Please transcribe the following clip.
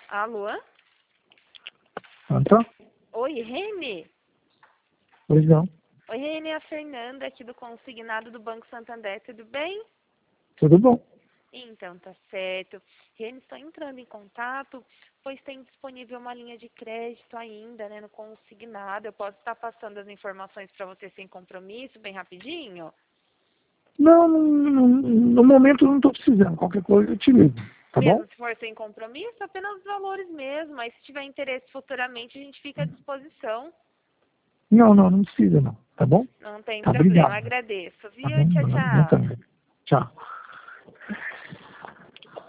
Alô? Pronto? Oi, Rene? Pois não. Oi, Rene, é a Fernanda aqui do Consignado do Banco Santander, tudo bem? Tudo bom. Então, tá certo. Rene, estou entrando em contato, pois tem disponível uma linha de crédito ainda, né, no Consignado. Eu posso estar passando as informações para você sem compromisso, bem rapidinho? Não, no momento eu não estou precisando. Qualquer coisa eu te ligo. Tá bom? Mesmo se for sem compromisso, apenas os valores mesmo. Mas se tiver interesse futuramente, a gente fica à disposição. Não precisa não. Tá bom? Não tem Tá, problema, obrigado. agradeço, Tá viu? bom? Tchau, Eu tchau. também. Tchau.